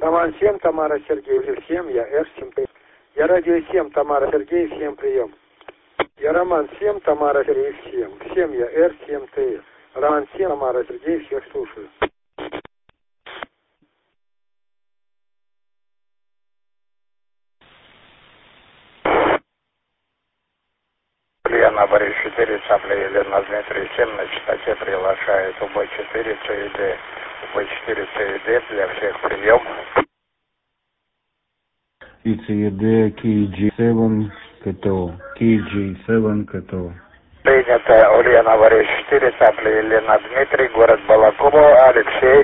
Роман 7, Тамара Сергей, 7, я Р 7. Я радио 7, Тамара Сергей, 7, прием. Я Роман 7, Тамара Сергей, 7. 7, я Р 7, Т. Роман 7, Тамара Сергей, всех слушаю. Лена Борис 4, Цапля Елена Дмитрий 7, на частоте приглашает УБ4 ЦИД. УБ4 ЦИД для всех прием. ИЦЕД KG7 КТО. KG7 КТО. Принято. Ульяна Борис 4, Цапля Елена Дмитрий, город Балакова, Алексей.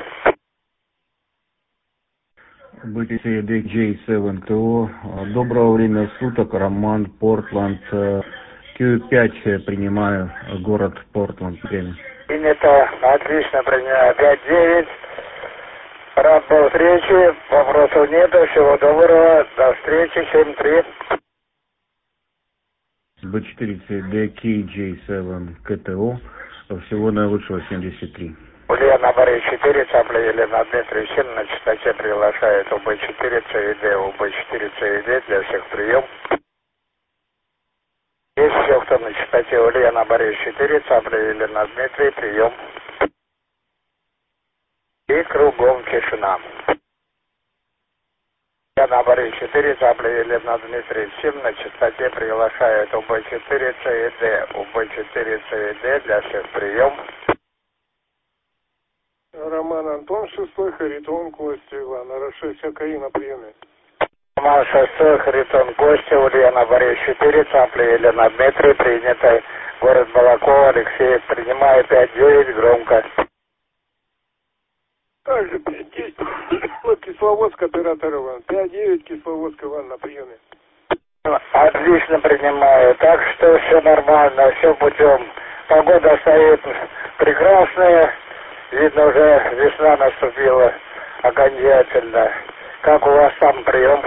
ИЦЕД KG7 КТО. Доброго времени суток. Роман, Портланд. Q5 принимаю, город Портланд. Принято. Отлично, принимаю. 5-9. Рад был встрече. Вопросов нету. Всего доброго. До встречи. 7-3. B4 CD KJ7 КТО. Всего наилучшего 73. Ульяна Борис 4, Цапля Елена Дмитрий 7, на частоте приглашает УБ4 ЦИД. УБ4 ЦИД для всех прием. Есть все, кто на частоте. Ульяна Борис 4, Цапля Елена Дмитрий, прием. И кругом тишина. Ульяна Борис 4, Цапля Елена Дмитрий 7, на частоте приглашает УБ4 ЦИД. УБ4 ЦИД для всех прием. Роман Антон 6, Харитон Костя Иван. Р6 АКИ на приеме. Роман 6, Харитон Костя, Ульяна Борис 4, Цапля Елена Дмитрий, принято. Город Балакова, Алексей, принимаю 5-9, громко. Также 5-9. Кисловодск, оператор Иван. 5-9, Кисловодск Иван на приеме. Отлично принимаю. Так что все нормально, все путем. Погода стоит прекрасная. Видно, уже весна наступила окончательно. Как у вас там прием?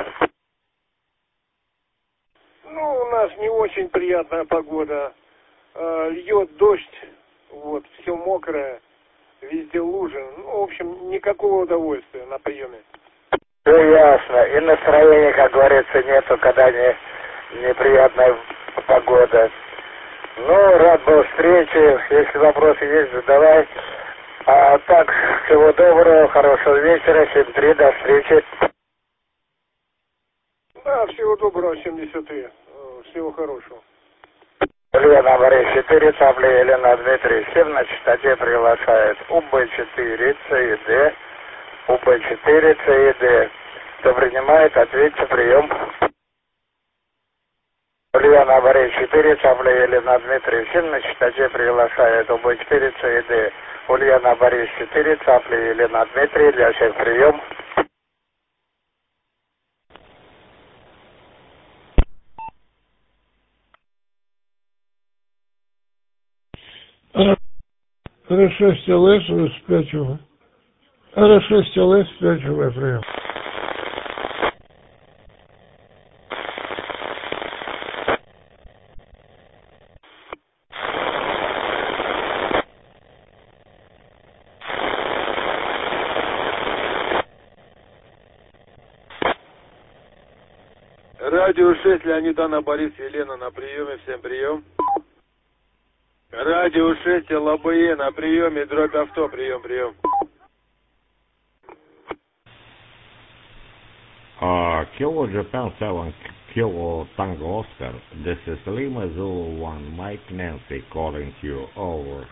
Ну, у нас не очень приятная погода. Льет дождь, вот, все мокрое, везде лужи. Ну, в общем, никакого удовольствия на приеме. Все ясно. И настроения, как говорится, нету, когда неприятная погода. Ну, рад был встрече. Если вопросы есть, задавай. А так, всего доброго, хорошего вечера, 7-3, до встречи. Да, всего доброго, 73. Всего хорошего. Лена Борис 4, Цапля Елена Дмитрий 7, на частоте приглашает УБ4 ЦИД. УБ4 ЦИД. Кто принимает, ответьте, прием. Ульяна Борис 4, Цапля Елена Дмитрий 7, на частоте приглашает УБ4 ЦИД. Ульяна Борис 4, Цапля Елена Дмитрий, для всех прием. Р6 ЛС 5 УВ. Р6 ЛС 5 УВ, прием. Радио 6, Леонид, Анна, Борис, Елена на приеме. Всем прием. Радио 6, ЛБЕ на приеме. Дробь авто, прием, прием. Kilo Japan 7, Kilo Tango Oscar. This is Lima Zulu 1, Mike Nancy calling you over.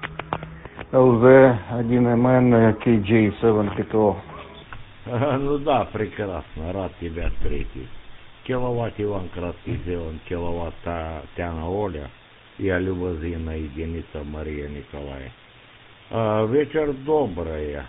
ЛЗ-1МН KJ7 КТО. Ну да, прекрасно, рад тебя встретить. Киловатт Иван Краткий сделан, киловатт Татьяна Оля, я Люба Зина, единица Мария Николаевна. Вечер добрый.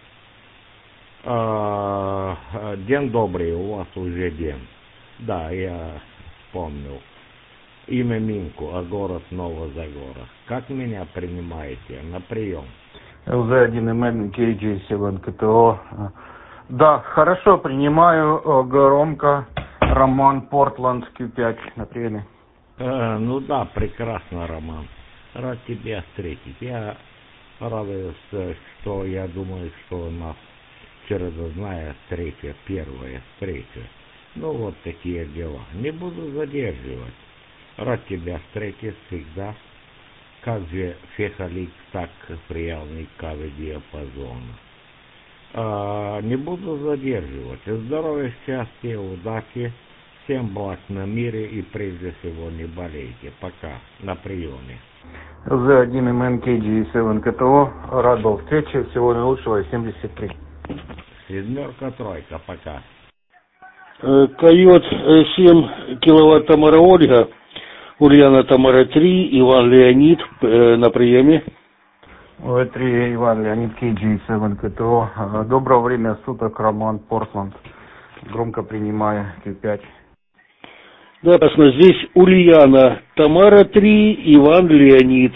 День добрый, у вас уже день. Да, я вспомнил. Имя Минку, а город Новозагора. Как меня принимаете на прием? ЛЗ-1МН KJ7 КТО. Да, хорошо, принимаю, громко. Роман, Портланд, Q5 на приеме. Ну да, прекрасно, Роман. Рад тебя встретить. Я радуюсь, что я думаю, что у нас очередная встреча, первая встреча. Ну вот такие дела. Не буду задерживать. Рад тебя встретить всегда. Как же фехалик так приятный кавы диапазона. Не буду задерживать. Здоровья, счастья, удачи. Всем благ на мире и прежде всего не болейте. Пока. На приеме. ЛЗ-1 МНКГ-7 КТО. Рад был встрече. Всего наилучшего. 73. Семерка, тройка. Пока. Койот 7 киловатт Тамара Ольга, Ульяна Тамара 3, Иван Леонид на приеме. В3 Иван Леонид KG7 КТО. Доброго время суток, Роман Портланд. Громко принимаю Q5. Да, ясно. Здесь Ульяна Тамара 3, Иван Леонид.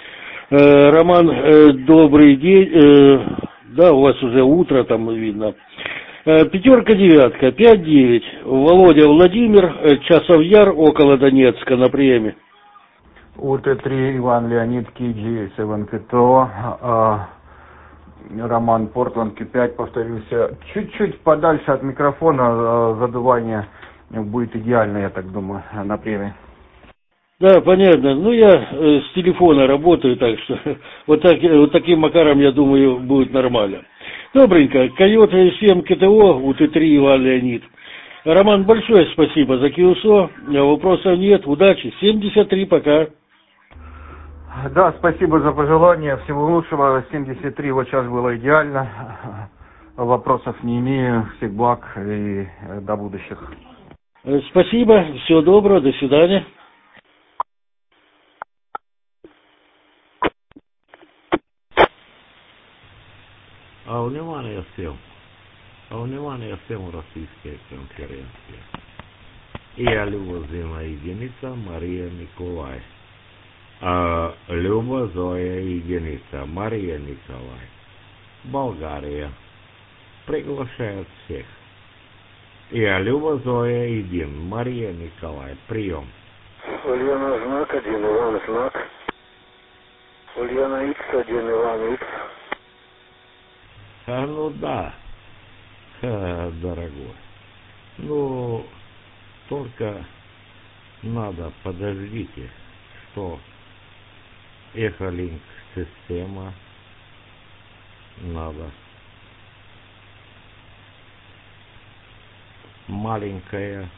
Роман, добрый день. Да, у вас уже утро там видно. Пятерка, девятка, 5-9. Володя Владимир, Часов Яр, около Донецка, на приеме. УТ3 Иван Леонид KG7 КТО. Роман Портланд Q5, повторюсь. Чуть-чуть подальше от микрофона задувание будет идеально, я так думаю, на приеме. Да, понятно. Ну, я с телефона работаю, так что вот таким макаром, я думаю, будет нормально. Добренько. Койот 7 КТО, УТ3 Иван Леонид. Роман, большое спасибо за КИУСО. Вопросов нет. Удачи. 73, пока. Да, спасибо за пожелания. Всего лучшего. 73 вот сейчас было идеально. Вопросов не имею. Всех благ и до будущих. Спасибо. Всего доброго. До свидания. Внимание всем российские конференции. Я Люба Зина единица, Мария Николай. Люба Зоя единица, Мария Николай. Болгария. Приглашает всех. Я Люба Зоя един, Мария Николай. Прием. Ульяна знак 1, Иван знак. Ульяна X1, Иван X. Ну да, дорогой. Ну, только надо подождите, что Эхолинк система надо маленькая.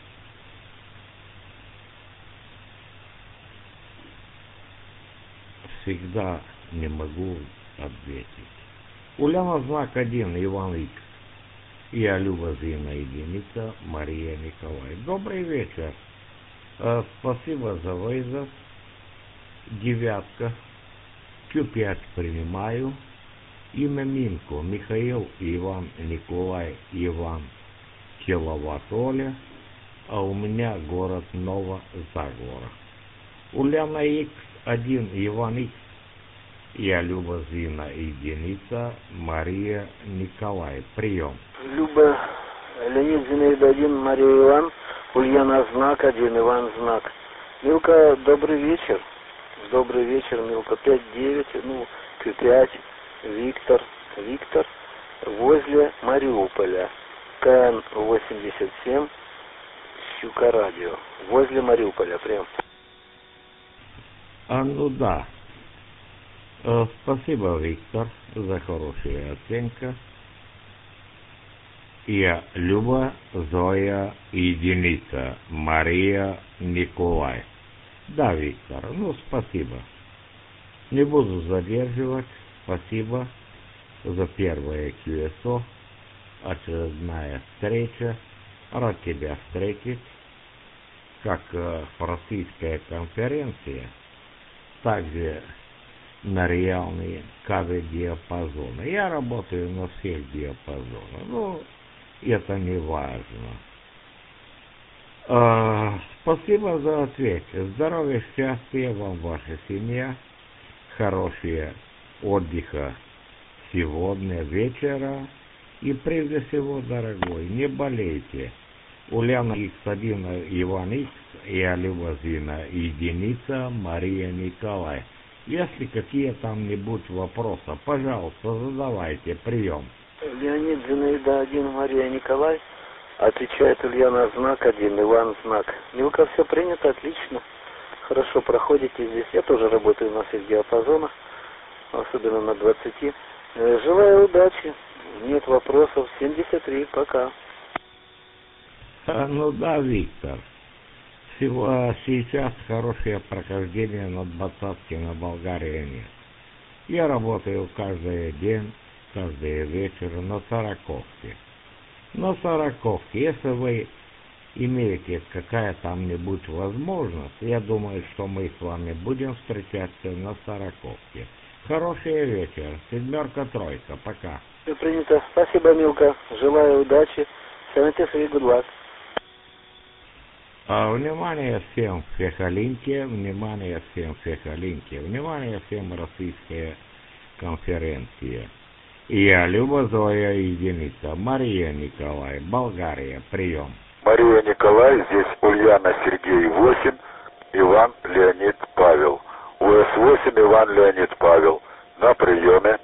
Всегда не могу ответить. Ульяна знак 1, Иван Х. Я Люба Зина единица, Мария Николай. Добрый вечер. Спасибо за вызов. Девятка. Q5 принимаю. Имя Минко. Михаил Иван Николай Иван Киловатт Оля. А у меня город Новозагора. Ульяна X1, Иван Х. Я Люба Зина единица, Мария Николай. Прием. Люба Леонид Зинаида 1, Мария Иван, Ульяна знак 1, Иван знак. Милка, добрый вечер. Добрый вечер, Милка. 5-9, ну, Q5, Виктор, возле Мариуполя. КН-87, Щука радио. Возле Мариуполя, прям. Ну да. Спасибо, Виктор, за хорошую оценку. Я Люба Зоя единица, Мария Николай. Да, Виктор, ну спасибо. Не буду задерживать. Спасибо за первое QSO. Очередная встреча. Рад тебя встретить. Как российская конференция, также на реальные КВ-диапазоны. Я работаю на всех диапазонах. Ну, это не важно. Спасибо за ответ. Здоровья, счастья вам, ваша семья. Хорошего отдыха сегодня, вечера. И прежде всего, дорогой, не болейте. Ульяна X1, Иван X, я Люба Зина единица, Мария Николай. Если какие там-нибудь вопросы, пожалуйста, задавайте. Прием. Леонид Зинаида 1, Мария Николай. Отвечает Ульяна знак 1, Иван знак. Милка, все принято, отлично. Хорошо проходите здесь. Я тоже работаю на всех диапазонах, особенно на 20. Желаю удачи. Нет вопросов. 73. Пока. Ну да, Виктор. Сейчас хорошее прохождение на 20-ке на Болгарии нет. Я работаю каждый день, каждый вечер на 40-ке. На 40-ке, если вы имеете какая там-нибудь возможность, я думаю, что мы с вами будем встречаться на 40-ке. Хороший вечер. 7-3. Пока. Все принято. Спасибо, Милка. Желаю удачи. 73. Good luck. Внимание всем Фехалинке, внимание всем Фехалинке, внимание всем российская конференция. Я Люба Зоя единица, Мария Николай, Болгария, прием. Мария Николай, здесь Ульяна Сергей 8, Иван Леонид Павел. УС-8 Иван Леонид Павел. На приеме.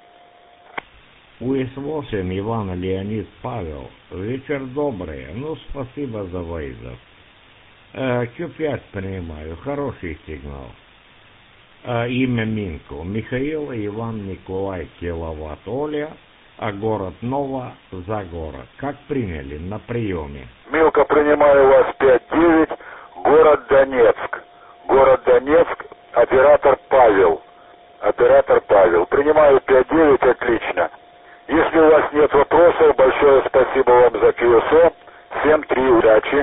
УС-8 Иван Леонид Павел. Вечер добрый. Ну, спасибо за вызов. Q5 принимаю. Хороший сигнал. Имя Минко. Михаил Иван Николай Киловатт Оля. А город Нова Загора. Как приняли на приеме? Милка, принимаю вас 5-9. Город Донецк. Город Донецк. Оператор Павел. Оператор Павел. Принимаю 5-9. Отлично. Если у вас нет вопросов, большое спасибо вам за QSO. 7-3. Удачи.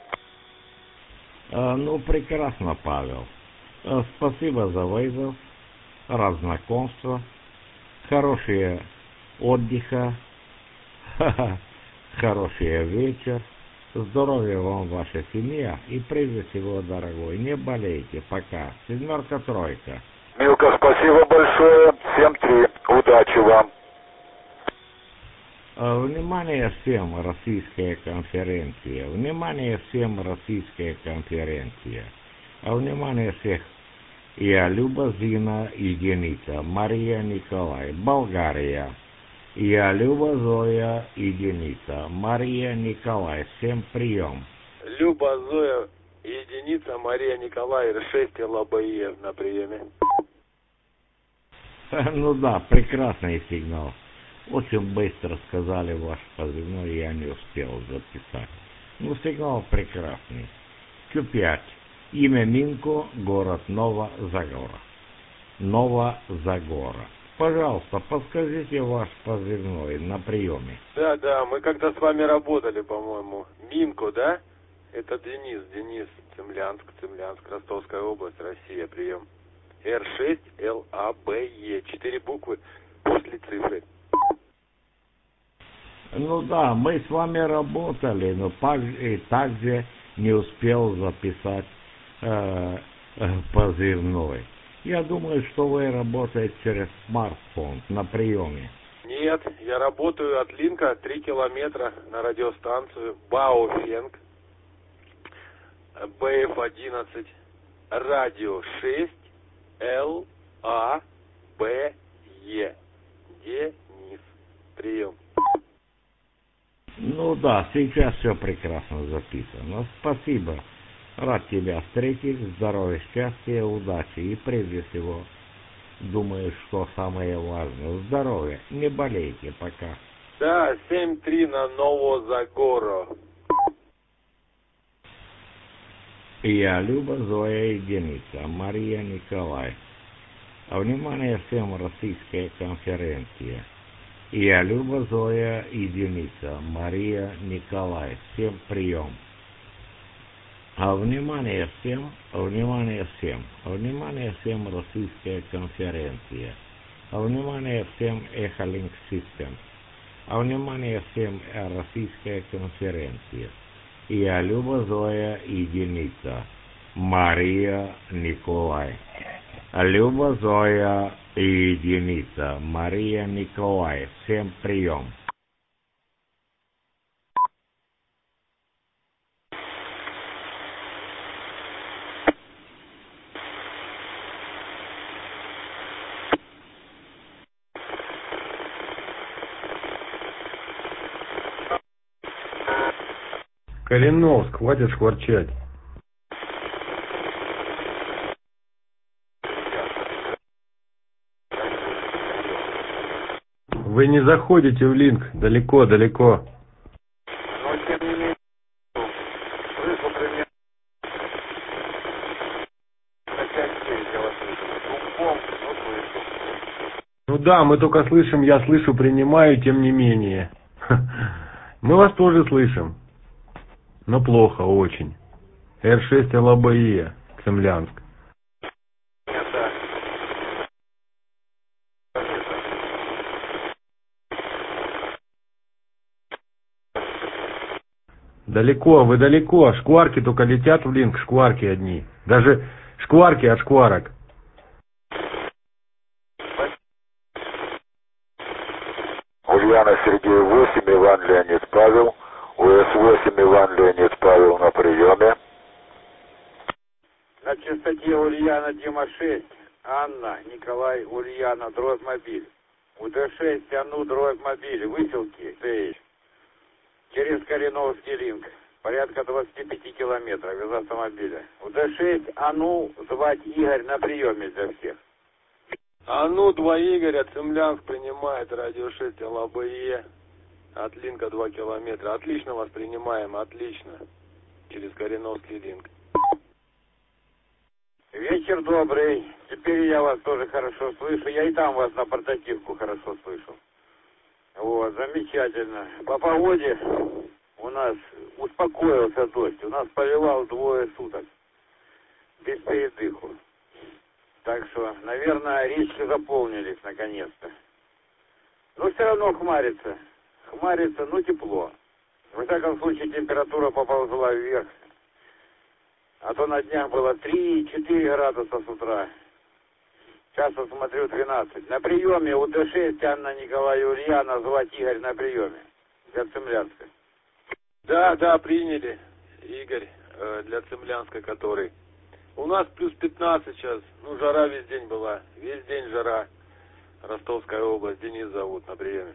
Ну, прекрасно, Павел. Спасибо за вызов, рад знакомству, хорошего отдыха, хороший вечер, здоровья вам, ваша семья, и прежде всего, дорогой, не болейте, пока. 7-3. Милка, спасибо большое. 7-3. Удачи вам. Внимание всем, российская конференция. Внимание всем, российская конференция. Внимание всех. Я Люба Зина, единица. Мария Николай, Болгария. Я Люба Зоя, единица. Мария Николай, всем прием. Люба Зоя, единица. Мария Николай, R6 ЛАБЕ на приеме. Ну да, прекрасный сигнал. Очень быстро сказали ваш позывной, я не успел записать. Ну, сигнал прекрасный. Q5. Имя Минко, город Нова Загора. Нова Загора. Пожалуйста, подскажите ваш позывной на приеме. Да, мы когда с вами работали, по-моему. Минко, да? Это Денис, Цимлянск, Ростовская область, Россия, прием. R6 ЛАБЕ. 4 буквы после цифры. Ну да, мы с вами работали, но также не успел записать позывной. Я думаю, что вы работаете через смартфон на приеме. Нет, я работаю от Линка 3 километра на радиостанцию Баофенг, БФ-11, радио 6 ЛАБЕ. Денис, прием. Ну да, сейчас все прекрасно записано. Спасибо. Рад тебя встретить. Здоровья, счастья, удачи. И прежде всего, думаю, что самое важное, здоровье. Не болейте пока. Да, 7-3 на Новозагоро. Я Люба Зоя единица. Мария Николай. Внимание всем, российская конференция. Я Люба Зоя единица. Мария Николай. Всем прием. Внимание всем, российская конференция. Внимание всем Echolink System. Внимание всем российская конференция. Я Люба Зоя единица. Мария Николай. Люба Зоя единица. Мария Николай. Всем прием. Кореновск, хватит шкварчать. Вы не заходите в линк, далеко. Но тем не менее, слышу примерно на 5-9 я вас слышу. Шумком, но слышу. Ну да, мы только слышим, я слышу, принимаю, тем не менее. Мы вас тоже слышим. Но плохо очень. Р6 ЛАБЕ, Цемлянск. Нет, да. Далеко, вы далеко. Шкварки только летят в линк, шкварки одни. Даже шкварки от шкварок. Ульяна Сергей 8, Иван Леонид Павел. УС-8, Иван Леонид Павел на приеме. На частоте Ульяна Дима 6, Анна, Николай, Ульяна, Дрозмобиль. УД-6, Ану, Дрозмобиль, выселки, ТХ. Через Кореновский линк. Порядка 25 километров из автомобиля. УД-6, Ану, звать Игорь на приеме для всех. Ану, 2 Игоря, Цемлянск принимает, радио 6 ЛАБЕ. От линка 2 километра. Отлично вас принимаем, отлично. Через Кореновский линк. Вечер добрый. Теперь я вас тоже хорошо слышу. Я и там вас на портативку хорошо слышу. Вот, замечательно. По погоде у нас успокоился дождь. У нас поливал 2 суток. Без передыху. Так что, наверное, речки заполнились наконец-то. Но все равно хмарится. Хмарится, но тепло. Во всяком случае, температура поползла вверх. А то на днях было 3-4 градуса с утра. Сейчас я смотрю 12. На приеме УД-6 Анна, Николай, Ульяна, звать Игорь на приеме. Для Цемлянска. Да, приняли. Игорь, для Цемлянска который. У нас плюс 15 сейчас. Ну, жара весь день была. Весь день жара. Ростовская область. Денис зовут на приеме.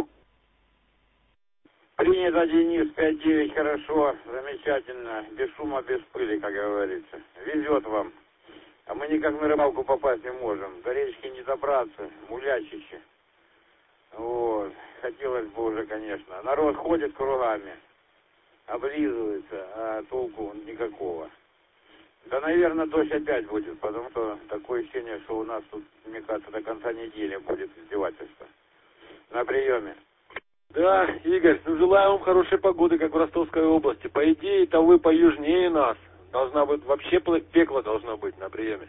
Принято, Денис, 5-9, хорошо, замечательно, без шума, без пыли, как говорится. Везет вам. А мы никак на рыбалку попасть не можем. До речки не добраться, мулячище. Вот, хотелось бы уже, конечно. Народ ходит кругами, облизывается, а толку никакого. Да, наверное, дождь опять будет, потому что такое ощущение, что у нас тут, мне кажется, до конца недели будет издевательство. На приеме. Да, Игорь, ну желаю вам хорошей погоды, как в Ростовской области. По идее-то вы поюжнее нас. Должна быть, вообще пекло должно быть на приеме.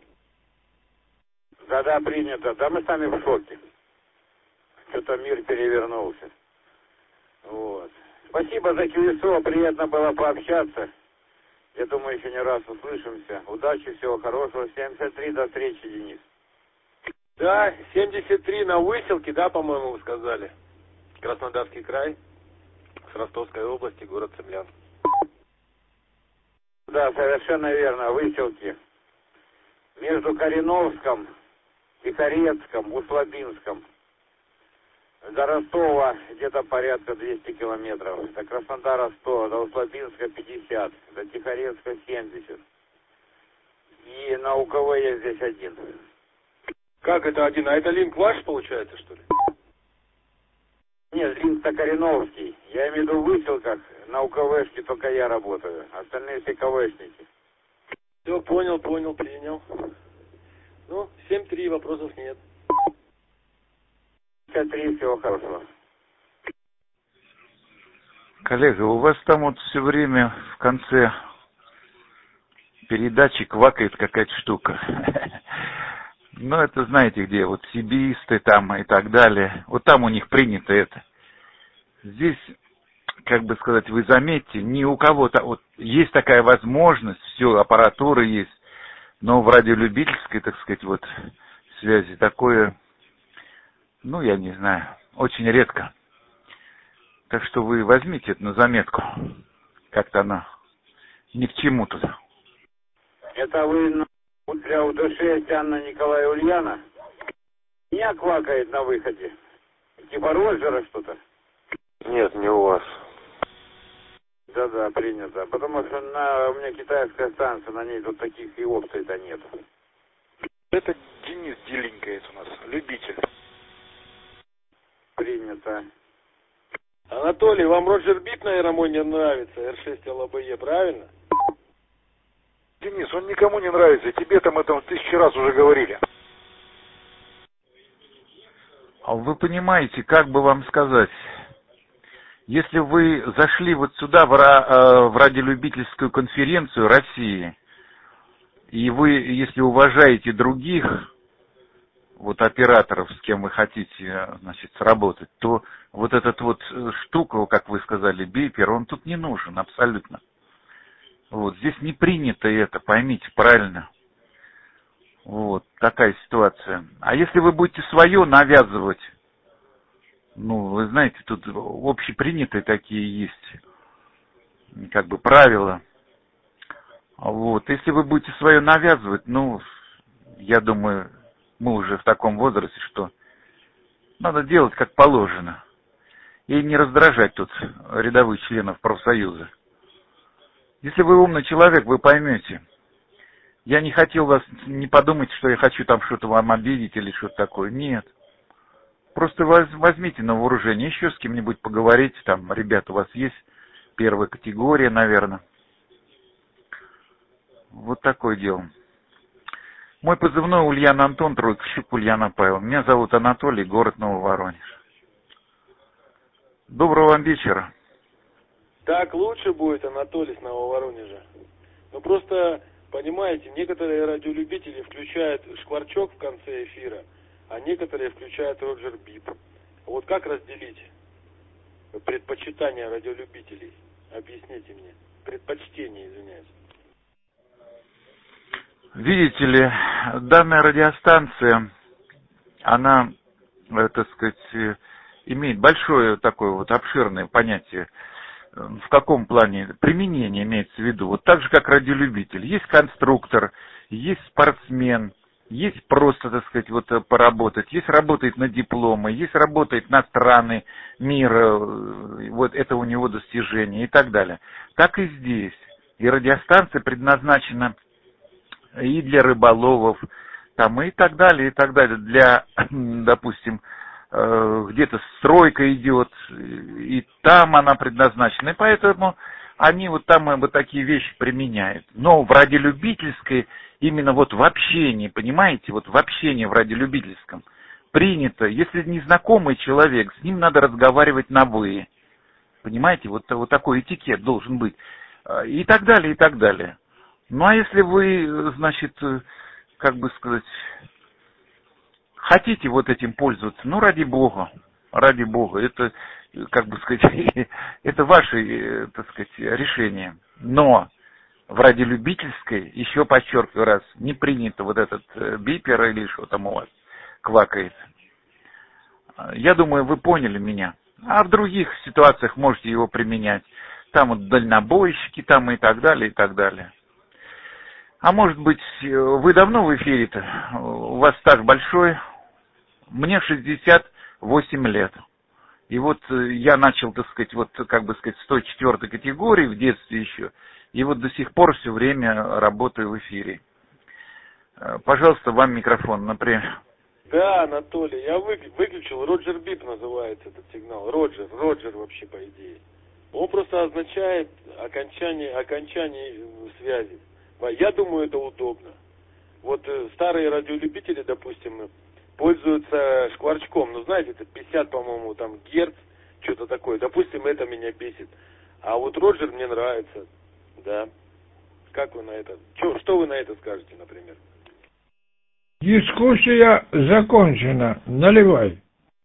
Да, принято. Да, мы сами в шоке. Что-то мир перевернулся. Вот. Спасибо за колесо, приятно было пообщаться. Я думаю, еще не раз услышимся. Удачи, всего хорошего. 73, до встречи, Денис. Да, 73 на выселке, да, по-моему, вы сказали. Краснодарский край, с Ростовской области, город Цемлянск. Да, совершенно верно, выселки. Между Кореновском, Тихорецком, Услабинском. До Ростова где-то порядка 200 километров. До Краснодара 100, до Услабинска 50, до Тихорецка 70. И на УКВ я здесь один. Как это один? А это линк ваш, получается, что ли? Нет, линк-то Кореновский. Я имею в виду в выселках, на УКВшке только я работаю. Остальные все КВшники. Все, понял, принял. Ну, 7-3, вопросов нет. 53, всего хорошего. Коллега, у вас там вот все время в конце передачи квакает какая-то штука. Ну, это знаете где, вот сибисты там и так далее. Вот там у них принято это. Здесь, как бы сказать, вы заметьте, ни у кого-то, вот есть такая возможность, все, аппаратура есть, но в радиолюбительской, так сказать, вот связи такое, ну, я не знаю, очень редко. Так что вы возьмите это на заметку. Как-то оно ни к чему тут. Это вы для УД-6 Анна, Николай, Ульяна? Меня квакает на выходе. Типа Роджера что-то? Нет, не у вас. Да, да, принято. Потому что у меня китайская станция, на ней тут таких и опций-то нет. Это Денис делинкает у нас, любитель. Принято. Анатолий, вам Роджер Бип, наверное, мой не нравится, R6 ЛБЕ, правильно? Денис, он никому не нравится, тебе там это 1000 раз уже говорили. А вы понимаете, как бы вам сказать, если вы зашли вот сюда в радиолюбительскую конференцию России, и вы, если уважаете других вот операторов, с кем вы хотите, значит, сработать, то вот этот вот штука, как вы сказали, бипер, он тут не нужен абсолютно. Вот, здесь не принято это, поймите правильно. Вот, такая ситуация. А если вы будете свое навязывать, ну, вы знаете, тут общепринятые такие есть, как бы, правила. Вот, если вы будете свое навязывать, ну, я думаю, мы уже в таком возрасте, что надо делать как положено. И не раздражать тут рядовых членов профсоюза. Если вы умный человек, вы поймете. Я не хотел вас, не подумать, что я хочу там что-то вам обидеть или что-то такое. Нет. Просто возьмите на вооружение, еще с кем-нибудь поговорите. Там, ребята, у вас есть первая категория, наверное. Вот такое дело. Мой позывной Ульяна Антон, тройка Щук, Ульяна Павел. Меня зовут Анатолий, город Нововоронеж. Доброго вам вечера. Так лучше будет, Анатолий, с Нововоронежа. Ну просто, понимаете, некоторые радиолюбители включают шкварчок в конце эфира, а некоторые включают Роджер Бип. Вот как разделить предпочитания радиолюбителей? Объясните мне. Предпочтение, извиняюсь. Видите ли, данная радиостанция, она, так сказать, имеет большое такое вот обширное понятие. В каком плане? Применение имеется в виду. Вот так же, как радиолюбитель. Есть конструктор, есть спортсмен, есть просто, так сказать, вот поработать, есть работает на дипломы, есть работает на страны мира, вот это у него достижение и так далее. Так и здесь. И радиостанция предназначена и для рыболовов, там, и так далее, и так далее. Для, допустим, где-то стройка идет, и там она предназначена. И поэтому они вот там вот такие вещи применяют. Но в радиолюбительской, именно вот в общении, понимаете, вот в общении в радиолюбительском принято, если незнакомый человек, с ним надо разговаривать на «вы». Понимаете, вот такой этикет должен быть. И так далее, и так далее. Ну, а если вы, значит, как бы сказать, хотите вот этим пользоваться, ну, ради Бога, это, как бы сказать, это ваше, так сказать, решение. Но в радиолюбительской, еще подчеркиваю раз, не принято вот этот бипер или что там у вас квакает. Я думаю, вы поняли меня. А в других ситуациях можете его применять. Там вот дальнобойщики, там и так далее, и так далее. А может быть, вы давно в эфире-то? У вас стаж большой? Мне 68 лет. И вот я начал, так сказать, вот, как бы сказать, с той 4-й категории в детстве еще. И вот до сих пор все время работаю в эфире. Пожалуйста, вам микрофон, например. Да, Анатолий, я выключил. Роджер Бип называется этот сигнал. Роджер вообще по идее. Он просто означает окончание связи. Я думаю, это удобно. Вот старые радиолюбители, допустим, пользуются шкварчком. Ну, знаете, это 50, по-моему, там герц, что-то такое. Допустим, это меня бесит. А вот Роджер мне нравится. Да. Как вы на это? Что вы на это скажете, например? Дискуссия закончена. Наливай.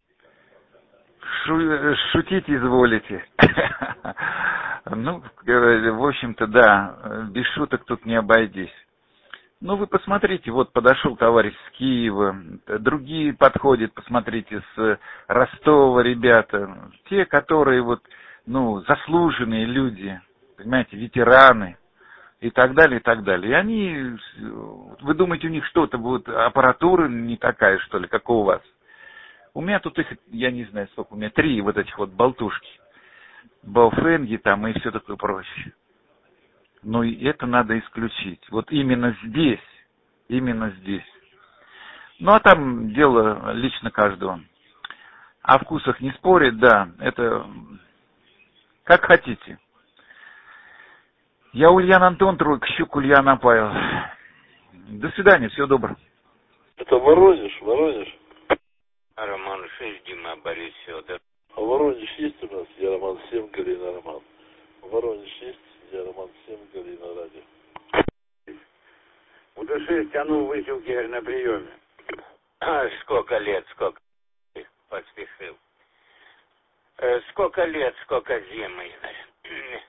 Шутить изволите. Ну, в общем-то, да, без шуток тут не обойдись. Ну, вы посмотрите, вот подошел товарищ с Киева, другие подходят, посмотрите, с Ростова ребята, те, которые вот, ну, заслуженные люди, понимаете, ветераны и так далее, и так далее. И они, вы думаете, у них что-то будет, аппаратура не такая, что ли, как у вас? У меня тут их, я не знаю сколько, у меня 3 вот этих вот болтушки. Баофенги там и все такое прочее. Но и это надо исключить. Вот именно здесь. Ну, а там дело лично каждого. О вкусах не спорить, да, это как хотите. Я Ульян Антон, Троекщук, Ульяна Павел. До свидания, всего доброго. Это Воронеж. Роман 6, Дима, Борис, Федор. А Воронеж есть у нас? Я Роман 7, Галина, Роман. Воронеж есть? Я Роман 7, Галина, радио. УТ-6 тянул выселки на приеме. Сколько лет, сколько поспешил. Сколько лет, сколько зим, Игорь.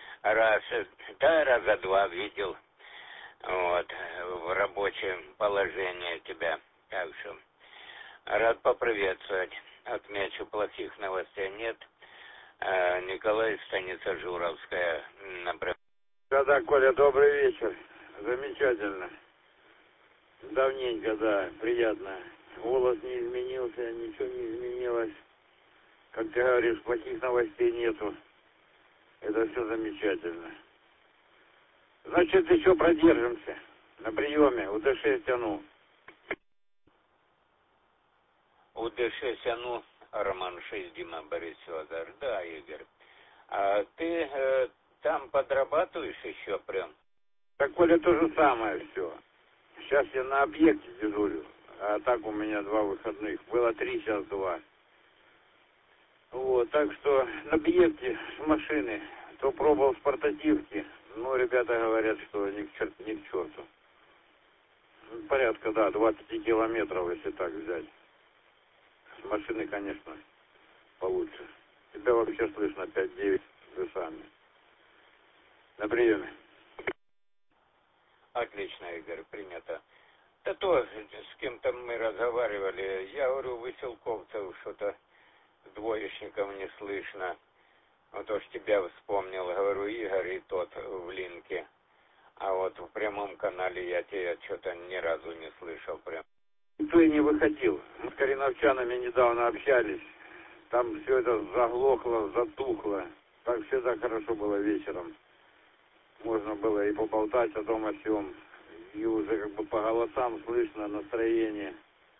Раза два видел. Вот, в рабочем положении тебя. Так что рад поприветствовать. Отмечу, плохих новостей нет. Николай, станица Журовская. Да, Коля, добрый вечер. Замечательно. Давненько, да, приятно. Голос не изменился, ничего не изменилось. Как ты говоришь, плохих новостей нету. Это все замечательно. Значит, еще продержимся. На приеме. УТ-6 тяну. УТ-6 тяну. Роман 6, Дима, Борис, Федор. Да, Игорь. А ты там подрабатываешь еще прям? Так, Коля, то же самое все. Сейчас я на объекте дежурю. А так у меня 2 выходных. Было 3, сейчас 2. Вот, так что на объекте с машины. То пробовал с портативки. Ну, ребята говорят, что ни к черту. Порядка, да, 20 километров, если так взять. С машины, конечно, получше. Тебя вообще слышно 5-9, вы сами. На приеме. Отлично, Игорь, принято. Да то, с кем-то мы разговаривали, я говорю, выселковцев что-то двоечников не слышно. Вот уж тебя вспомнил, говорю, Игорь и тот в линке. А вот в прямом канале я тебя что-то ни разу не слышал прям. Никто и не выходил. Мы с кореновчанами недавно общались. Там все это заглохло, затухло. Так всегда хорошо было вечером. Можно было и поболтать о том, о сём. И уже как бы по голосам слышно настроение.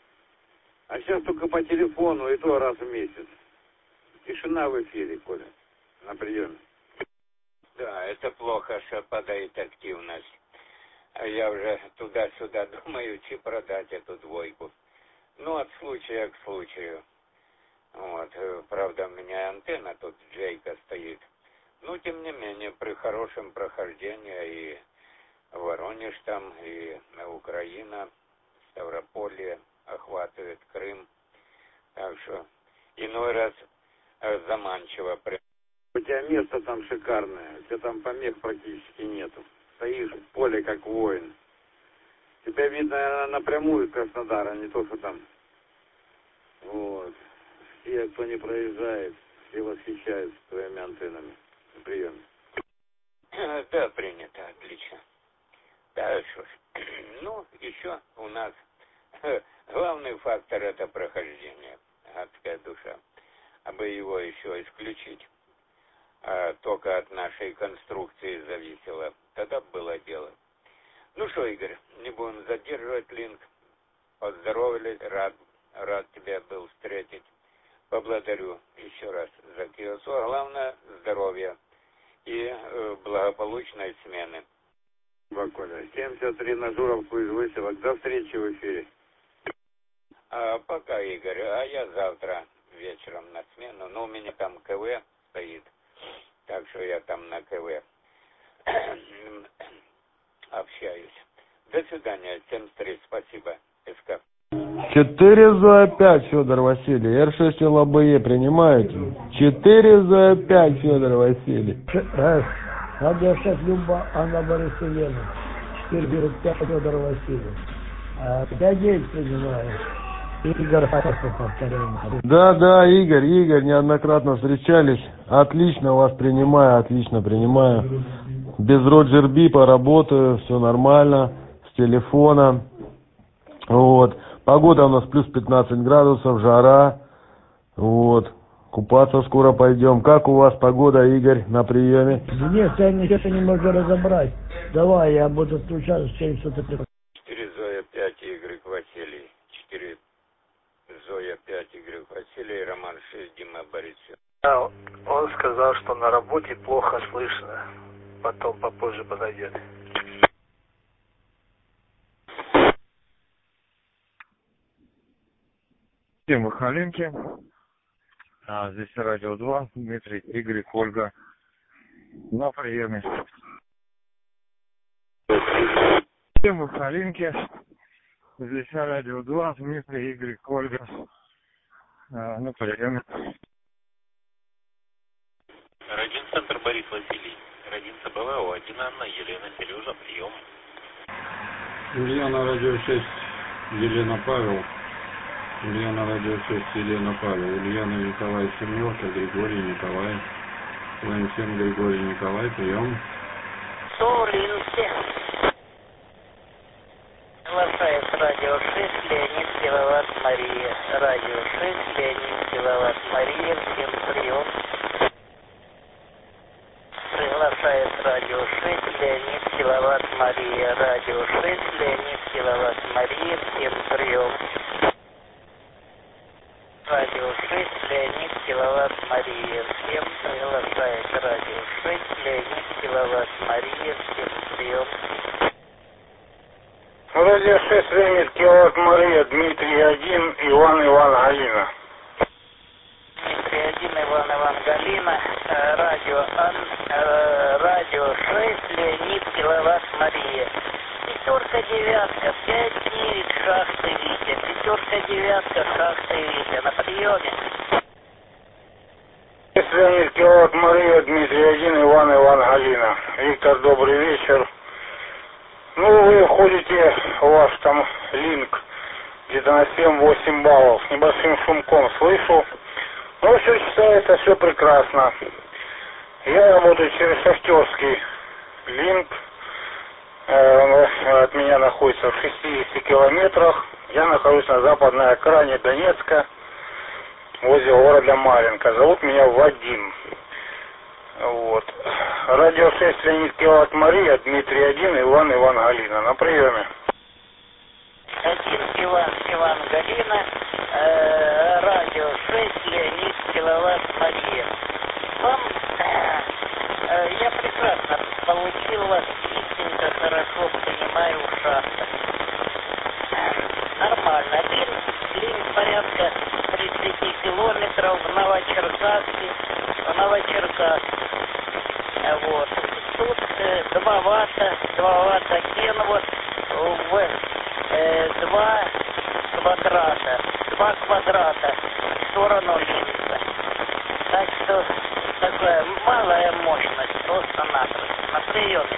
А сейчас только по телефону, и то раз в месяц. Тишина в эфире, Коля. На приеме. Да, это плохо, что падает активность. А я уже туда-сюда думаю, чи продать эту двойку. Ну, от случая к случаю. Вот, правда, у меня антенна тут Джейка стоит. Ну, тем не менее, при хорошем прохождении и Воронеж там, и Украина, Ставрополье охватывает Крым. Так что иной раз заманчиво. У тебя место там шикарное, у тебя там помех практически нету. Стоишь в поле как воин. Тебя видно напрямую из Краснодара, не то что там. Вот. Все, кто не проезжает, все восхищаются твоими антеннами. Прием. Да, принято, отлично. Да, что ж. Ну, еще у нас главный фактор — это прохождение. Адская душа. Абы его еще исключить. Только от нашей конструкции зависело. Тогда было дело. Ну что, Игорь, не будем задерживать линк. Поздоровались, рад тебя был встретить. Поблагодарю еще раз за Киосу. А главное, здоровья и благополучной смены. Коля. 73 на Журовку из выселок. До встречи в эфире. Пока, Игорь. А я завтра вечером на смену. Но у меня там КВ стоит. Так что я там на КВ общаюсь. До свидания. 73. Спасибо. СК. 4 за 5, Федор Василий. Р6 ЛБЕ принимаете? 4 за 5, Федор Василий. Радио 6 Люба Анна Борисовна. 445 Федор Василий. 5-9 принимаю. Игорь, повторяем. Да, Игорь, неоднократно встречались. Отлично вас принимаю, Без Роджер Бипа работаю, все нормально. С телефона. Вот. Погода у нас плюс 15 градусов, жара. Вот. Купаться скоро пойдем. Как у вас погода, Игорь, на приеме? Нет, я ничего не могу разобрать. Давай, я буду включаться в 7 суток. 4 Зоя 5 Y Василий. 4 Зоя 5 Y Василий. Роман 6 Дима Борисов. Да, он сказал, что на работе плохо слышно. Потом попозже подойдет. Всем Махаленки. Здесь радио 2, Дмитрий, Игорь, Ольга. На приеме. Всем Махаленки. Здесь радио 2, Дмитрий, Игорь, Ольга. На приеме. Радиоцентр Борис Василий. Радиоцентр БВО 1 Анна, Елена, Сережа, прием. Ульяна, радио 6, Елена, Павел. Ульяна, радио 6, Елена, Павел. Ульяна, Николай, Семерка, Григорий, Николай. Валентин, Григорий, Николай, прием. Сулинки. Лошаев, радио 6, Леонид, киловатт, Мария. Радио 6, Леонид, киловатт, Мария, всем прием. Приглашает радио 6, Леонид, киловатт, Мария. Радио 6, Леонид, киловатт, Мария, всем прием. Радио 6, Леонид, киловатт, Мария. Всем приглашает радио 6, Леонид, киловатт, Мария, всем прием. Радио 6, Леонид, киловатт, Мария, Дмитрий 1, Иван, Галина. Дмитрий 1, Иван, Галина. Радио 6, Леонид, киловатт, Мария. 5-9, 5-9, шахты Витя. 5-9, шахты Витя. На приеме. Леонид, киловатт, Мария, Дмитрий 1, Иван, Галина. Виктор, добрый вечер. Ну, вы входите, у вас там линк где-то на 7-8 баллов. С небольшим шумком слышу. Ну, все читается, все прекрасно. Я работаю через шахтерский линк. Он от меня находится в 60 километрах. Я нахожусь на западной окраине Донецка, возле города Маринка. Зовут меня Вадим. Вот. Радио 6, Леонид, киловатт, Мария, Дмитрий 1, Иван, Галина. На приеме. 1 Иван, Галина. Радио 6, Леонид, киловатт, Мария. Вам, я прекрасно получил вас, чистенько, хорошо, понимаю, в шахтах. Нормально. Линк порядка 30 километров в Новочеркасске. Вот. Тут 2 ватта Кенвот в 2 квадрата в сторону линка. Так что такая малая мощность, просто-напросто. На приеме.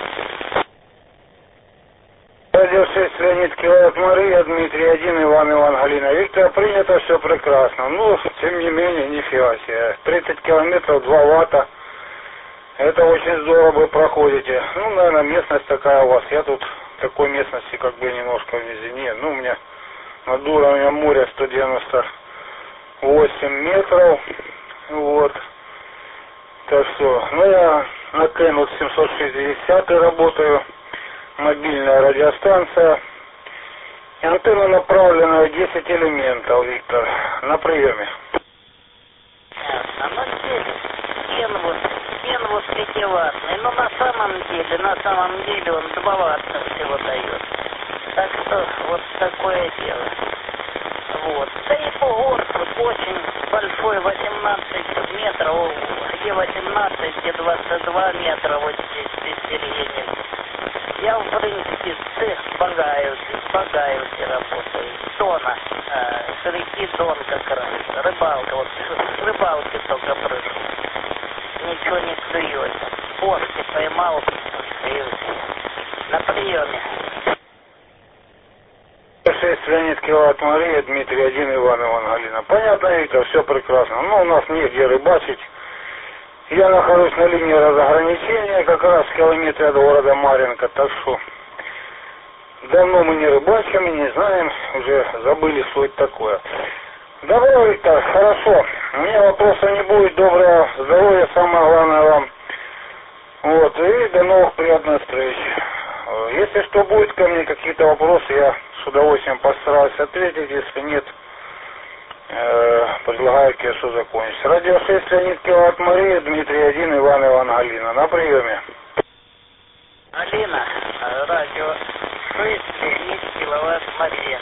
Радио 6, Леонид, киловатт, Мария, Дмитрий 1, Иван, Галина. Виктор, принято, все прекрасно. Ну, тем не менее, нифига себе. 30 километров, 2 ватта. Это очень здорово вы проходите. Ну, наверное, местность такая у вас. Я тут в такой местности как бы немножко в низине. Ну, у меня над уровнем моря 198 метров. Вот. Так что, ну, я на Кенвот 760 работаю. Мобильная радиостанция. И антенна направлена в 10 элементов, Виктор. На приеме. Ясно. Ну, здесь Кенвот 5-ваттный. Но на самом деле он 2 ватта всего дает. Так что вот такое дело. Вот. Да и бугор очень большой, 18 метров. Где 18, где 22 метра вот здесь посередине. Я, в принципе, с Багаевки работаю. Дона, с реки Дон как раз. Рыбалка, вот с рыбалки только пришел. Ничего не клюется. Бошки поймал, и на приеме. 6, Леонид, киловатт, Мария, Дмитрий 1, Иван, Галина. Понятно, Виктор, все прекрасно. Но у нас негде рыбачить. Я нахожусь на линии разограничения, как раз в километре от города Маринка, так что давно мы не рыбачим и не знаем, уже забыли, что это такое. Добро, Виктор, хорошо. У меня вопросов не будет. Доброго здоровья, самое главное вам. Вот, и до новых приятных встреч. Если что будет ко мне, какие-то вопросы, я с удовольствием постараюсь ответить. Если нет, предлагаю кое-что закончить. Радио 6, Леонид Киловатт Мария, Дмитрий 1, Иван Галина. На приеме. Алина, радио 6, Леонид Киловатт Мария.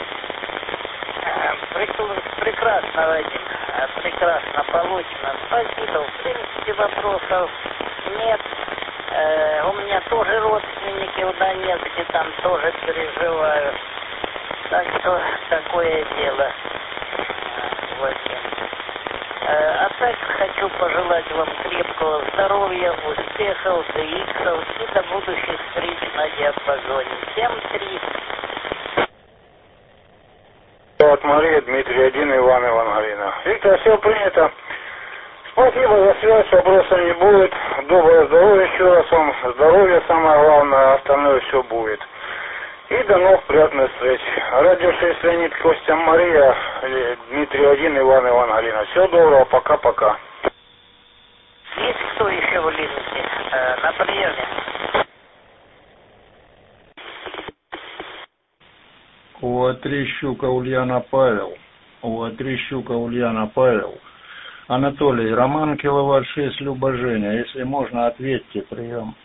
Прекрасно, Вадим, прекрасно получено. Спасибо. В принципе, вопросов нет. У меня тоже родственники в Донецке, там тоже переживают. Так что такое дело, Вадим. А так хочу пожелать вам крепкого здоровья, успехов, иксов и до будущих встреч на диапазоне. 7-3. От Мария, Дмитрий 1, Иван Галина. Виктор, все принято. Спасибо за связь, вопросов не будет. Доброе здоровья еще раз вам. Здоровье самое главное, остальное все будет. И до новых приятных встреч. Радио 6, Леонид, Костя, Мария, Дмитрий 1, Иван Галина. Всего доброго, пока-пока. Есть кто еще в линии? На приеме. Трещука Ульяна Павел. Трещука Ульяна Павел. Анатолий, Роман Киловатт 6, Люба Женя. Если можно, ответьте, прием.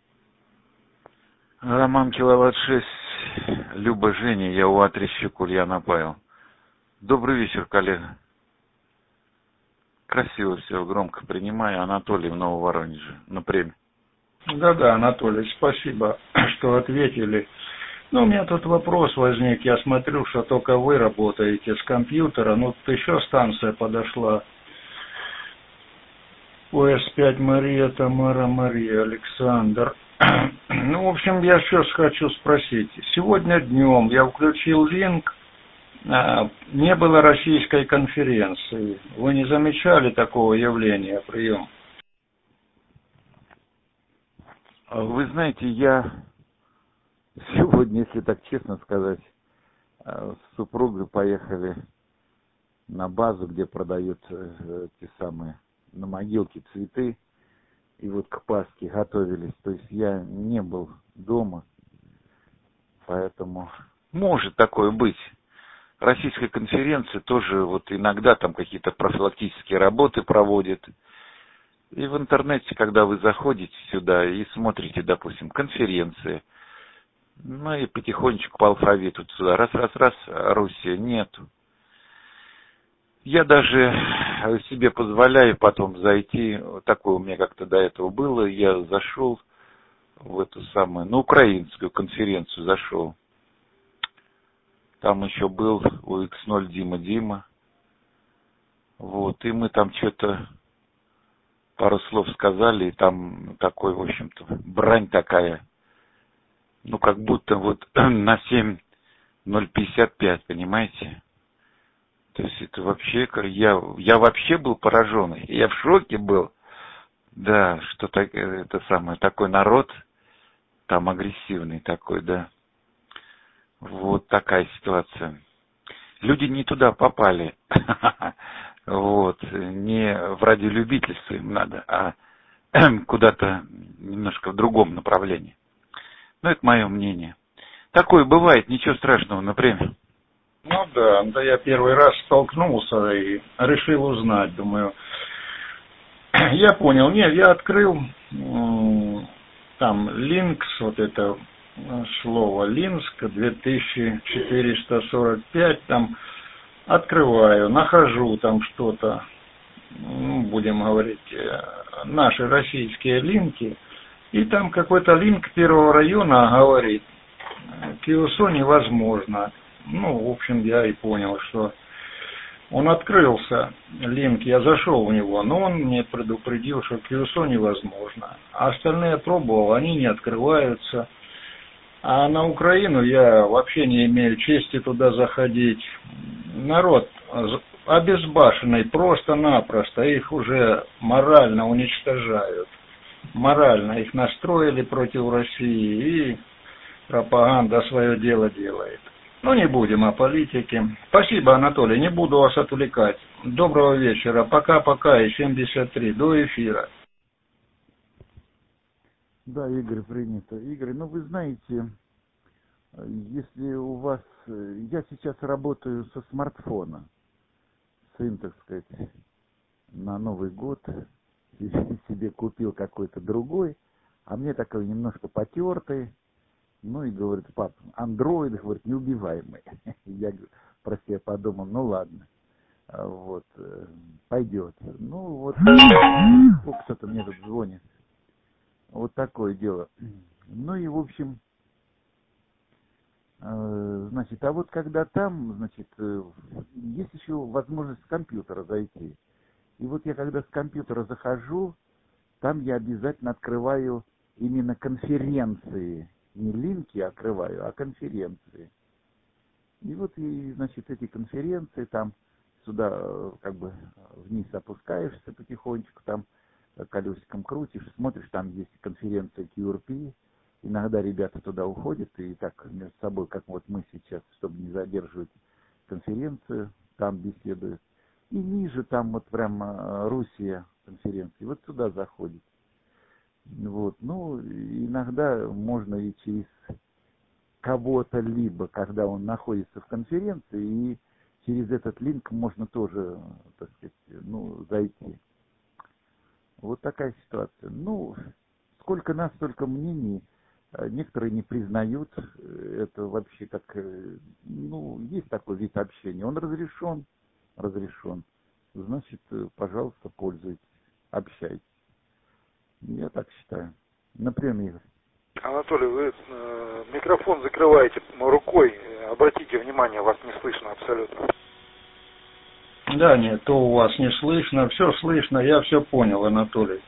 Роман Киловатт 6, Люба Женя, я Трещука Ульяна Павел. Добрый вечер, коллега. Красиво все, громко принимаю. Анатолий в Нововоронеже, на премии. Да, Анатолий, спасибо, что ответили. Ну, у меня тут вопрос возник. Я смотрю, что только вы работаете с компьютера. Ну, тут еще станция подошла. ОС-5 Мария, Тамара, Мария, Александр. Ну, в общем, я сейчас хочу спросить. Сегодня днем я включил линк. Не было российской конференции. Вы не замечали такого явления? Прием. Вы знаете, я сегодня, если так честно сказать, с супругой поехали на базу, где продают те самые на могилке цветы, и вот к Пасхе готовились. То есть я не был дома, поэтому может такое быть. Российская конференция тоже вот иногда там какие-то профилактические работы проводит. И в интернете, когда вы заходите сюда и смотрите, допустим, конференции, ну и потихонечку по алфавиту сюда, раз, Руссия нету. Я даже себе позволяю потом зайти, такое у меня как-то до этого было, я зашел в эту самую, на украинскую конференцию зашел. Там еще был у X0 Дима. Вот, и мы там что-то пару слов сказали, и там такой, в общем-то, брань такая, ну, как будто вот на 7.055, понимаете? То есть это вообще, я вообще был поражен, я в шоке был, да, что так, это самое, такой народ, там агрессивный такой, да. Вот такая ситуация. Люди не туда попали, вот, не в радиолюбительство им надо, а куда-то немножко в другом направлении. Ну, это мое мнение. Такое бывает, ничего страшного, например. Ну да, я первый раз столкнулся и решил узнать, думаю. Я понял, нет, я открыл там Линкс, вот это слово Линск, 2445, там открываю, нахожу там что-то, ну, будем говорить, наши российские линки, и там какой-то линк первого района говорит, КИОСО невозможно. Ну, в общем, я и понял, что он открылся, линк, я зашел в него, но он мне предупредил, что КИОСО невозможно. А остальные пробовал, они не открываются. А на Украину я вообще не имею чести туда заходить. Народ обезбашенный просто-напросто, их уже морально уничтожают. Морально их настроили против России, и пропаганда свое дело делает. Ну, не будем о политике. Спасибо, Анатолий, не буду вас отвлекать. Доброго вечера. Пока-пока и 73. До эфира. Да, Игорь, принято. Игорь, ну вы знаете, если у вас... Я сейчас работаю со смартфона. Сын, так сказать, на Новый год себе купил какой-то другой, а мне такой немножко потертый. Ну и говорит, пап, андроид, говорит, неубиваемый. Я про себя подумал, ну ладно, вот, пойдет. Ну вот, кто-то мне тут звонит. Вот такое дело. Ну и в общем, значит, а вот когда там, значит, есть еще возможность с компьютера зайти. И вот я когда с компьютера захожу, там я обязательно открываю именно конференции. Не линки открываю, а конференции. И вот, и, значит, эти конференции, там сюда как бы вниз опускаешься потихонечку, там колесиком крутишь, смотришь, там есть конференция QRP. Иногда ребята туда уходят и так между собой, как вот мы сейчас, чтобы не задерживать конференцию, там беседуют. И ниже там вот прямо Руссия конференции, вот туда заходит. Вот, ну, иногда можно и через кого-то либо, когда он находится в конференции, и через этот линк можно тоже, так сказать, ну, зайти. Вот такая ситуация. Ну, сколько нас, столько мнений. Некоторые не признают это вообще как, ну, есть такой вид общения. Он разрешен. Значит, пожалуйста, пользуйтесь, общайтесь. Я так считаю. Например, Игорь. Анатолий, вы микрофон закрываете рукой. Обратите внимание, вас не слышно абсолютно. Да, нет, то у вас не слышно. Все слышно, я все понял, Анатолий.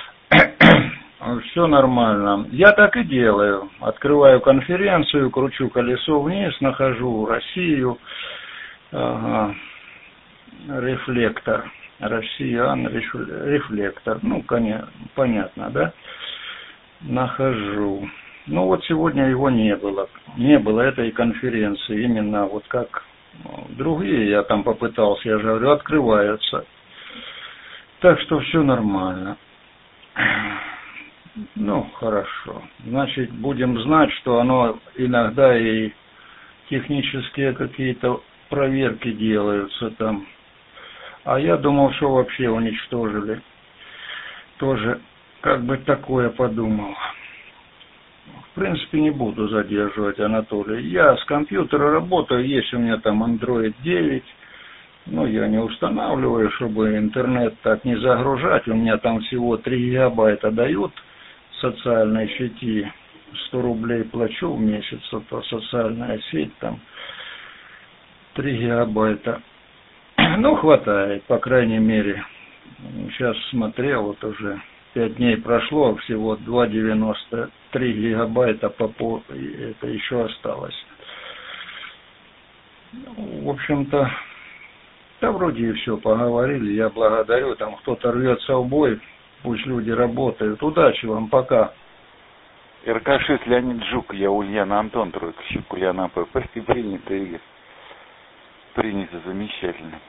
Все нормально. Я так и делаю. Открываю конференцию, кручу колесо вниз, нахожу Россию. Ага. Рефлектор. Россиян, рефлектор. Ну, конечно, понятно, да? Нахожу. Ну, вот сегодня его не было. Не было этой конференции. Именно вот как другие, я там попытался, я же говорю, открываются. Так что все нормально. Ну, хорошо. Значит, будем знать, что оно иногда и технические какие-то проверки делаются там. А я думал, что вообще уничтожили. Тоже как бы такое подумал. В принципе, не буду задерживать, Анатолий. Я с компьютера работаю, есть у меня там Android 9. Ну, я не устанавливаю, чтобы интернет так не загружать. У меня там всего 3 гигабайта дают социальной сети. 100 рублей плачу в месяц, это социальная сеть там. 3 гигабайта. Ну, хватает, по крайней мере. Сейчас смотрел, вот уже 5 дней прошло, всего 2,93 гигабайта это еще осталось. В общем-то, да вроде и все, поговорили, я благодарю, там кто-то рвется в бой, пусть люди работают. Удачи вам, пока. РК-6 Леонид Жук, я Ульяна Антон, тройка, щук Ульяна ПП, принято, Игорь. Принято, замечательно.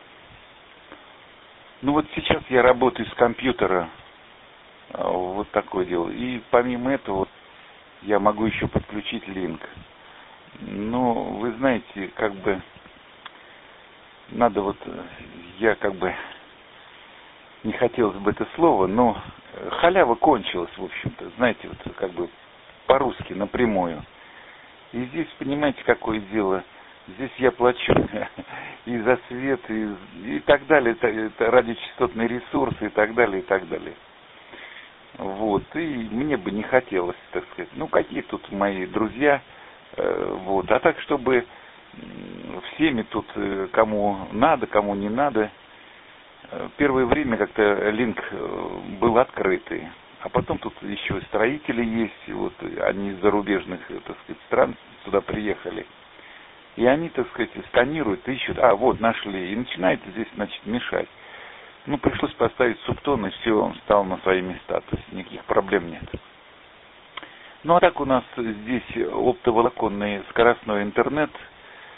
Ну вот сейчас я работаю с компьютера, вот такое дело. И помимо этого, вот, я могу еще подключить линк. Но вы знаете, как бы, надо вот, я как бы, не хотелось бы это слово, но халява кончилась, в общем-то, знаете, вот как бы по-русски напрямую. И здесь, понимаете, какое дело, здесь я плачу и за свет, и так далее, это радиочастотные ресурсы и так далее, и так далее. Вот, и мне бы не хотелось, так сказать, ну какие тут мои друзья, вот, а так, чтобы всеми тут, кому надо, кому не надо, первое время как-то линк был открытый, а потом тут еще строители есть, вот, они из зарубежных, так сказать, стран сюда приехали. И они, так сказать, сканируют, ищут, вот, нашли, и начинает здесь, значит, мешать. Ну, пришлось поставить субтон, и все, он встал на свои места, то есть никаких проблем нет. Ну, а так у нас здесь оптоволоконный скоростной интернет,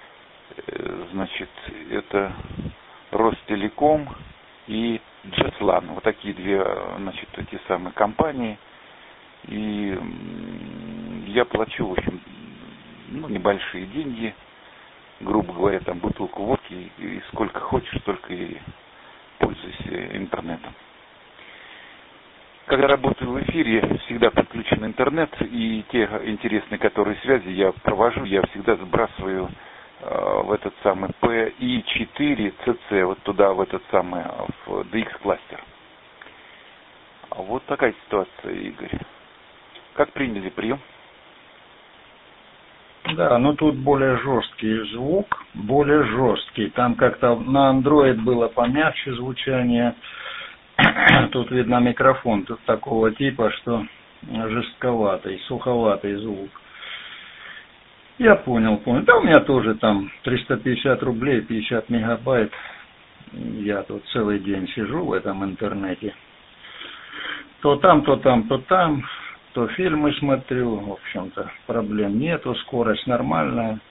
Значит, это Ростелеком и Джеслан. Вот такие две, значит, эти самые компании. И я плачу, в общем, небольшие деньги, грубо говоря, там бутылку водки, и сколько хочешь, столько и пользуйся интернетом. Когда работаю в эфире, всегда подключен интернет, и те интересные, которые связи я провожу, я всегда сбрасываю в этот самый PI4CC, вот туда, в этот самый, в DX-кластер. Вот такая ситуация, Игорь. Как приняли прием? Да, но тут более жесткий звук, более жесткий. Там как-то на Android было помягче звучание. Тут видно микрофон, тут такого типа, что жестковатый, суховатый звук. Я понял. Да, у меня тоже там 350 рублей, 50 мегабайт. Я тут целый день сижу в этом интернете. То там, то там, то там. То фильмы смотрю, в общем-то, проблем нету, скорость нормальная.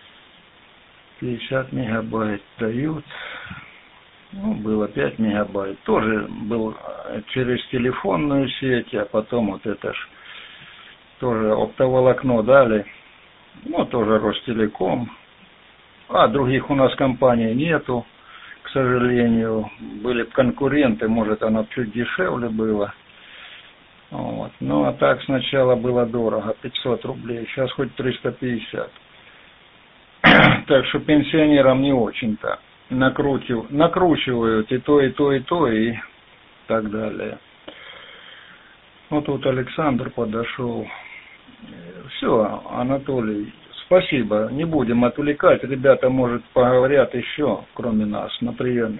50 мегабайт дают. Было 5 мегабайт. Тоже был через телефонную сеть, а потом вот это ж тоже оптоволокно дали. Тоже Ростелеком. Других у нас компаний нету, к сожалению. Были бы конкуренты, может, оно чуть дешевле было. Вот. А так сначала было дорого, 500 рублей, сейчас хоть 350. Так что пенсионерам не очень-то накручивают и то, и то, и то, и так далее. Тут Александр подошел. Все, Анатолий, спасибо, не будем отвлекать, ребята, может, поговорят еще, кроме нас, на приеме.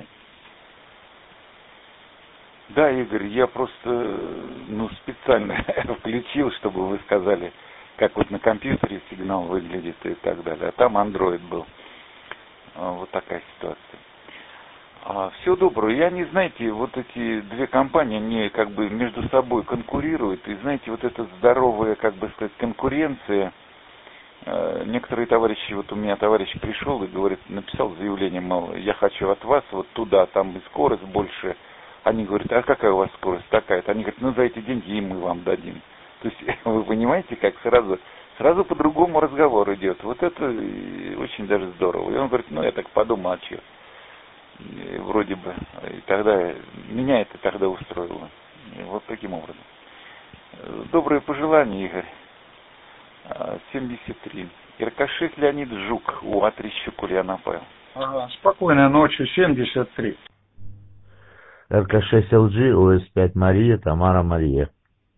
Да, Игорь, я просто специально включил, чтобы вы сказали, как вот на компьютере сигнал выглядит и так далее. А там Android был. Вот такая ситуация. Всего доброго. Я не, знаете, вот эти две компании, они как бы между собой конкурируют. И знаете, вот эта здоровая, как бы сказать, конкуренция. Некоторые товарищи, вот у меня товарищ пришел и говорит, написал заявление, мол, я хочу от вас вот туда, там и скорость больше. Они говорят, а какая у вас скорость такая-то? Они говорят, за эти деньги и мы вам дадим. То есть, вы понимаете, как сразу по-другому разговор идет. Вот это очень даже здорово. И он говорит, я так подумал, а что? И вроде бы. И тогда, меня это тогда устроило. И вот таким образом. Добрые пожелания, Игорь. 73. Иркашев Леонид Жук, УА-3 Щукурьяна Павел. Спокойной ночи, 73. РК6 ЛГ, ОС5 Мария, Тамара Мария.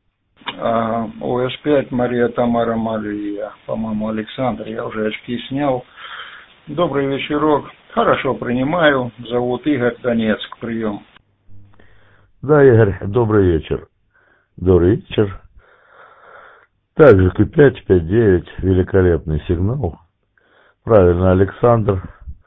ОС5 Мария, Тамара Мария, по-моему, Александр, я уже очки снял. Добрый вечерок, хорошо принимаю, зовут Игорь, Донецк, прием. Да, Игорь, добрый вечер. Добрый вечер. Также Q5, 5.9, великолепный сигнал. Правильно, Александр.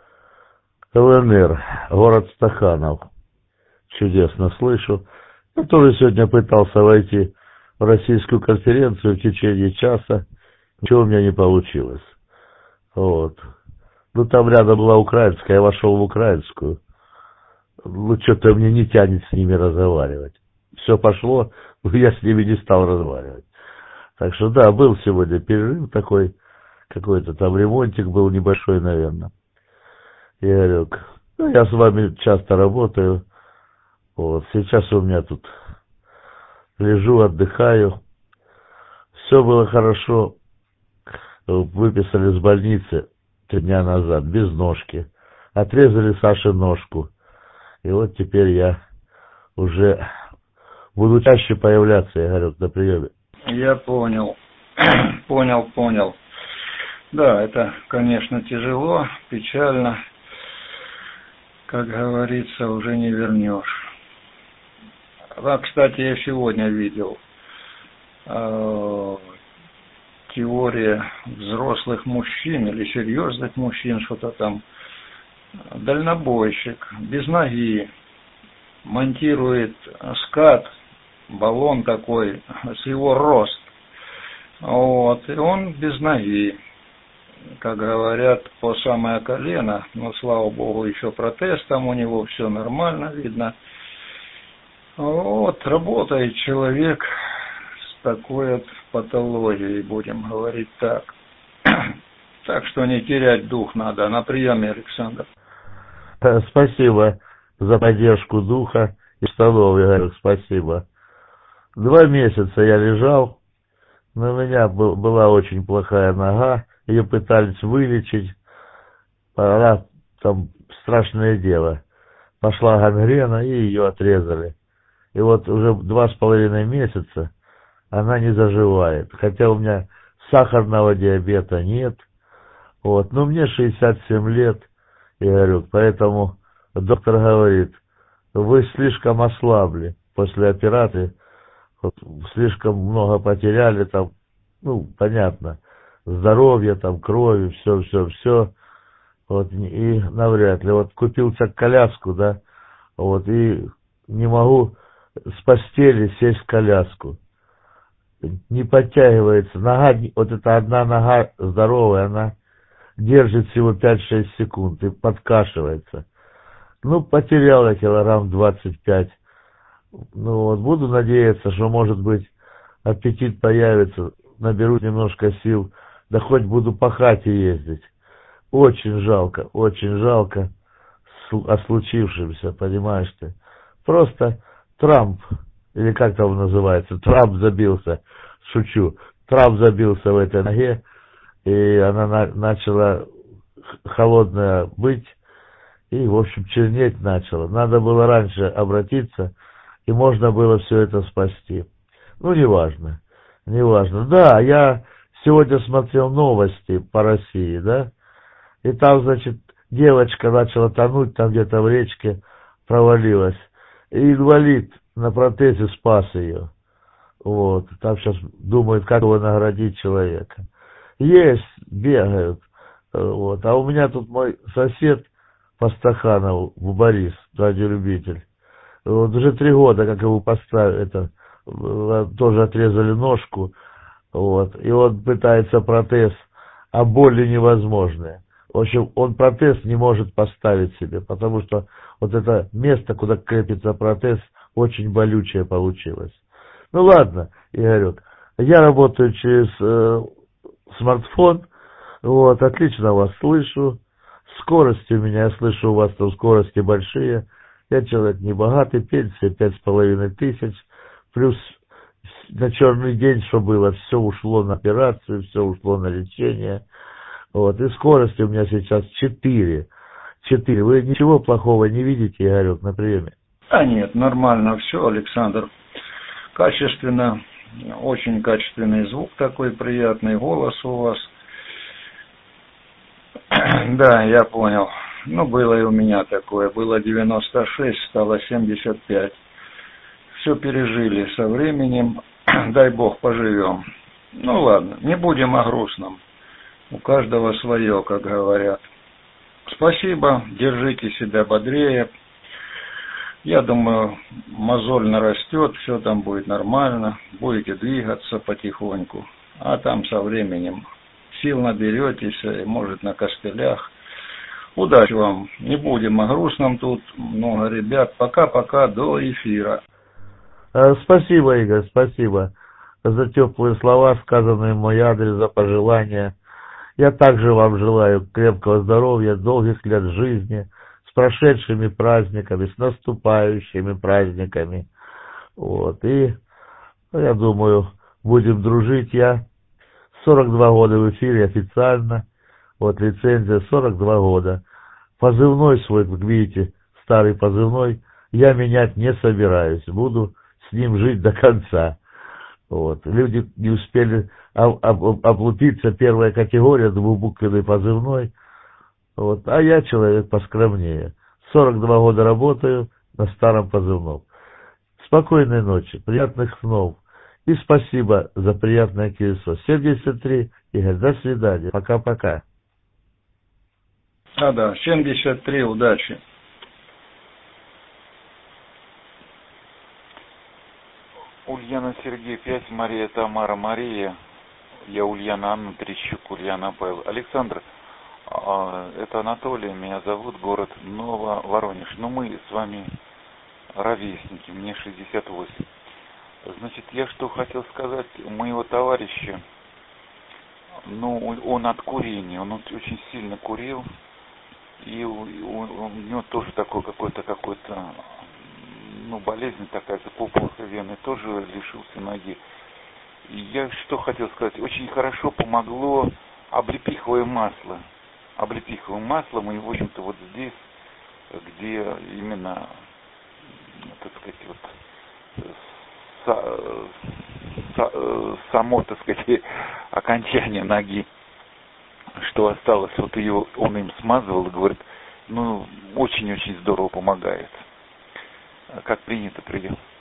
ЛНР, город Стаханов. Чудесно слышу. Я тоже сегодня пытался войти в российскую конференцию в течение часа. Ничего у меня не получилось. Вот. Там рядом была украинская, я вошел в украинскую. Что-то мне не тянет с ними разговаривать. Все пошло, я с ними не стал разговаривать. Так что да, был сегодня перерыв такой, какой-то там ремонтик был небольшой, наверное. Игорек, я с вами часто работаю. Вот, сейчас у меня тут лежу, отдыхаю. Все было хорошо. Выписали с больницы 3 дня назад, без ножки. Отрезали Саше ножку. И вот теперь я уже буду чаще появляться, я говорю, на приеме. Я понял. Понял. Да, это, конечно, тяжело, печально. Как говорится, уже не вернешь. Кстати, я сегодня видел теория взрослых мужчин или серьезных мужчин, что-то там. Дальнобойщик, без ноги, монтирует скат, баллон такой, с его рост. Вот, и он без ноги. как говорят, по самое колено, но, слава богу, еще протез там у него, все нормально, видно. Вот, работает человек с такой вот патологией, будем говорить так. Так что не терять дух надо. На приеме, Александр. Спасибо за поддержку духа и штанов, Игорек, спасибо. 2 месяца я лежал, но у меня была очень плохая нога, ее пытались вылечить, она там страшное дело. Пошла гангрена и ее отрезали. И вот уже 2,5 месяца она не заживает. Хотя у меня сахарного диабета нет. Вот. Но мне 67 лет, Игорек, поэтому доктор говорит, вы слишком ослабли после операции, вот, слишком много потеряли там, ну, понятно, здоровье, там, крови, все. Вот, и навряд ли. Вот купил коляску, да, вот, и не могу с постели сесть в коляску. Не подтягивается. Нога, вот эта одна нога здоровая, она держит всего 5-6 секунд и подкашивается. Ну, потерял я килограмм 25. Ну, вот, буду надеяться, что, может быть, аппетит появится, наберу немножко сил, да хоть буду по хате ездить. Очень жалко о случившемся, понимаешь ты. Просто Трамп, или как там называется, Трамп забился, шучу, Трамп забился в этой ноге, и она начала холодная быть, и, в общем, чернеть начала. Надо было раньше обратиться, и можно было все это спасти. Ну, неважно. Да, я сегодня смотрел новости по России, да, и там, значит, девочка начала тонуть, там где-то в речке провалилась, и инвалид на протезе спас ее. Вот, там сейчас думают, как его наградить человека. Есть, бегают. Вот. А у меня тут мой сосед Пастаханов, Борис, радиолюбитель. Вот уже 3 года, как его поставили, тоже отрезали ножку. Вот. И он пытается протез, а боли невозможные. В общем, он протез не может поставить себе, потому что вот это место, куда крепится протез, очень болючее получилось. Ну ладно, Игорек, я работаю через смартфон, вот, отлично вас слышу. Скорости у меня, я слышу, у вас там скорости большие. Я человек небогатый, пенсия 5500, плюс на черный день, что было, все ушло на операцию, все ушло на лечение. Вот, и скорости у меня сейчас 4. Вы ничего плохого не видите, Игорек, на приеме? А нет, нормально все, Александр. Качественно, очень качественный звук такой, приятный голос у вас. Да, я понял. Ну, было и у меня такое. Было 96, стало 75. Все пережили со временем. Дай Бог, поживем. Ну, ладно, не будем о грустном. У каждого свое, как говорят. Спасибо, держите себя бодрее. Я думаю, мозоль нарастет, все там будет нормально. Будете двигаться потихоньку. А там со временем сил наберетесь, и, может, на костылях. Удачи вам. Не будем о грустном тут. Много ребят. Пока-пока, до эфира. Спасибо, Игорь, спасибо за теплые слова, сказанные в мой адрес, за пожелания. Я также вам желаю крепкого здоровья, долгих лет жизни, с прошедшими праздниками, с наступающими праздниками. Вот. И, я думаю, будем дружить. Я 42 года в эфире официально. Вот лицензия 42 года. Позывной свой, как видите, старый позывной, я менять не собираюсь. Буду с ним жить до конца. Вот. Люди не успели облупиться, первая категория, двухбуквенный позывной. Вот. А я человек поскромнее. 42 года работаю на старом позывном. Спокойной ночи, приятных снов. И спасибо за приятное колесо. 73, Игорь, до свидания. Пока-пока. Да, 73, удачи. Ульяна, Сергей, 5, Мария, Тамара, Мария. Я Ульяна Анна Трещук, Ульяна Павел. Александр, это Анатолий, меня зовут, город Нововоронеж. Ну, мы с вами ровесники, мне 68. Значит, я что хотел сказать, у моего товарища, ну, он от курения, он очень сильно курил, и у него тоже такой какой-то, ну, болезнь такая, запупорка вены, тоже лишился ноги. И я что хотел сказать, очень хорошо помогло облепиховое масло. Облепиховое масло мы, в общем-то, вот здесь, где именно, так сказать, вот само, так сказать, окончание ноги, что осталось, вот ее он им смазывал и говорит, ну, очень-очень здорово помогает. Как принято, прием.